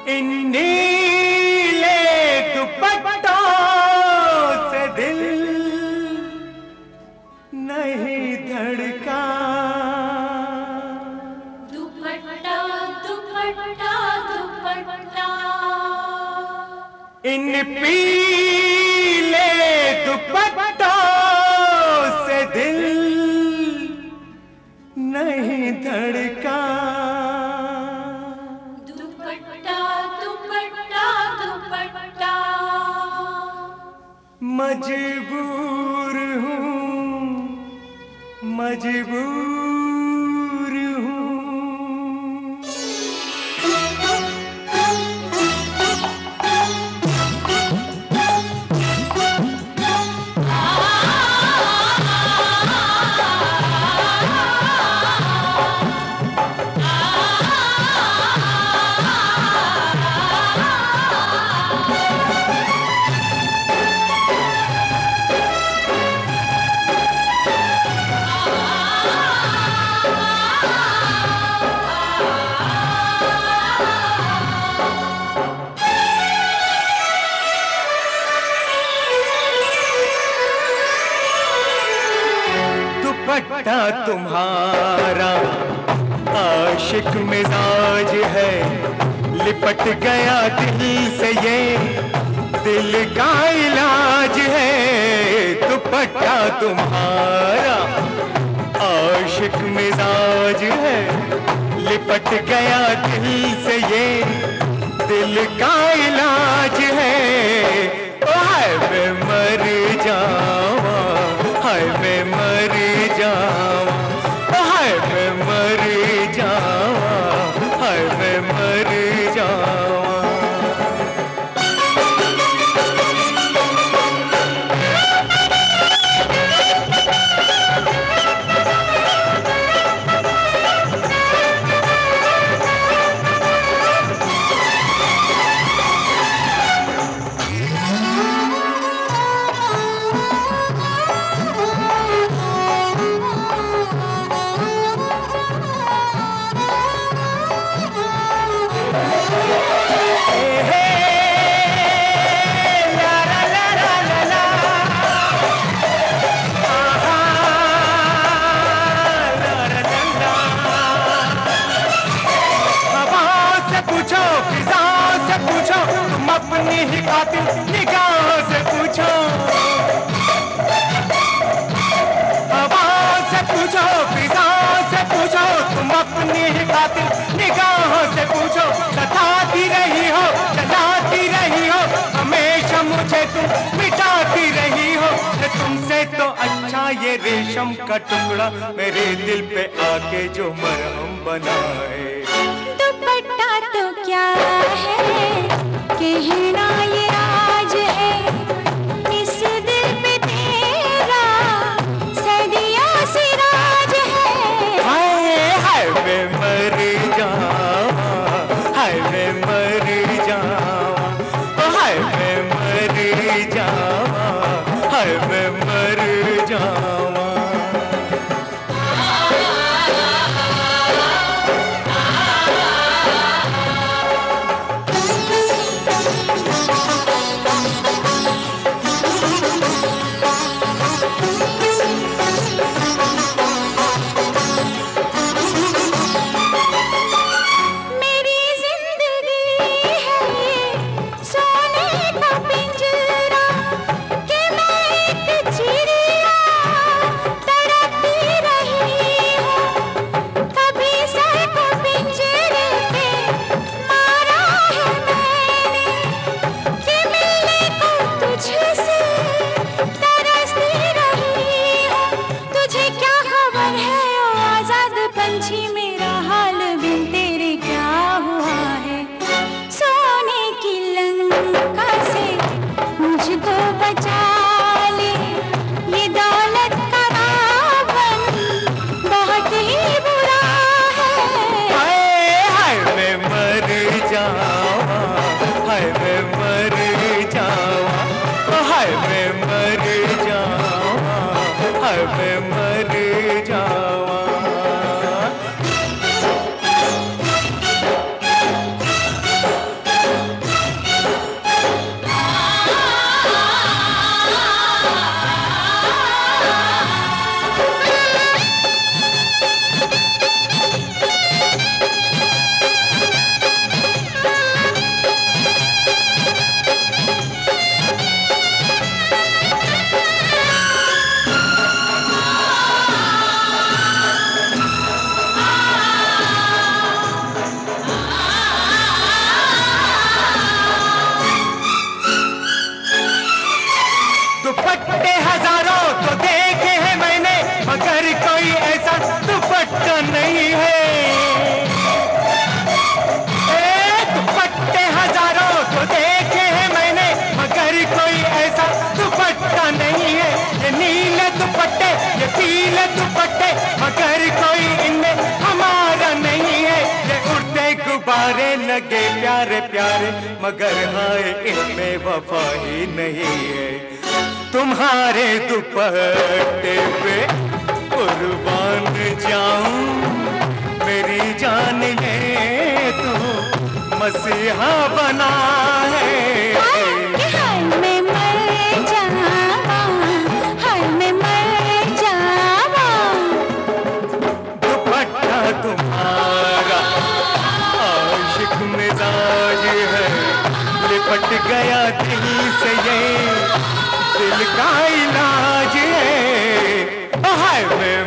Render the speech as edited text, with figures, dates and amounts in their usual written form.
इन नीले दुपट्टों से दिल नहीं धड़का। दुपट्टा दुपट्टा दुपट्टा, इन पीले दुपट्टों से दिल नहीं धड़का। दुपट्टा दुपट्टा दुपट्टा, मजबूर हूँ मजबूर हूँ। दुपट्टा तुम्हारा आशिक मिजाज है, लिपट गया दिल से ये दिल का इलाज है। दुपट्टा तुम्हारा आशिक मिजाज है, लिपट गया दिल से ये दिल का इलाज है। हाय मैं मर जावा, हाय मैं मर जावा, हाय मैं मर जावा, हाय मैं मर जावा। अपनी ही कातिल निगाहों से पूछो, हवा से पूछो, फिजाओं से पूछो, तुम अपनी ही कातिल निगाहों से पूछो। सताती रही हो, जलाती रही हो, हमेशा मुझे तुम मिटाती रही हो। तुमसे तो अच्छा ये रेशम का टुकड़ा मेरे दिल पे आके जो मरहम बनाए। दुपट्टा तो क्या है कहना ये राज है, इस दिल पे तेरा सदियों से राज है। हाय हाय मैं मर जावा, हाय मैं मर जावा, हाय मैं मर जावा, हाय मैं मर जावा। लगे प्यारे प्यारे, मगर हाय इनमें वफा ही नहीं है। तुम्हारे दुपट्टे पे कुर्बान जाऊं, मेरी जान ये तू मसीहा बना है। हाय मैं मर जावा, हाय मैं मर जावा। दुपट्टा तुम्हारा आशिक मिजाज है, लिपट गया दिल से ये दिल का इलाज है। हाय मैं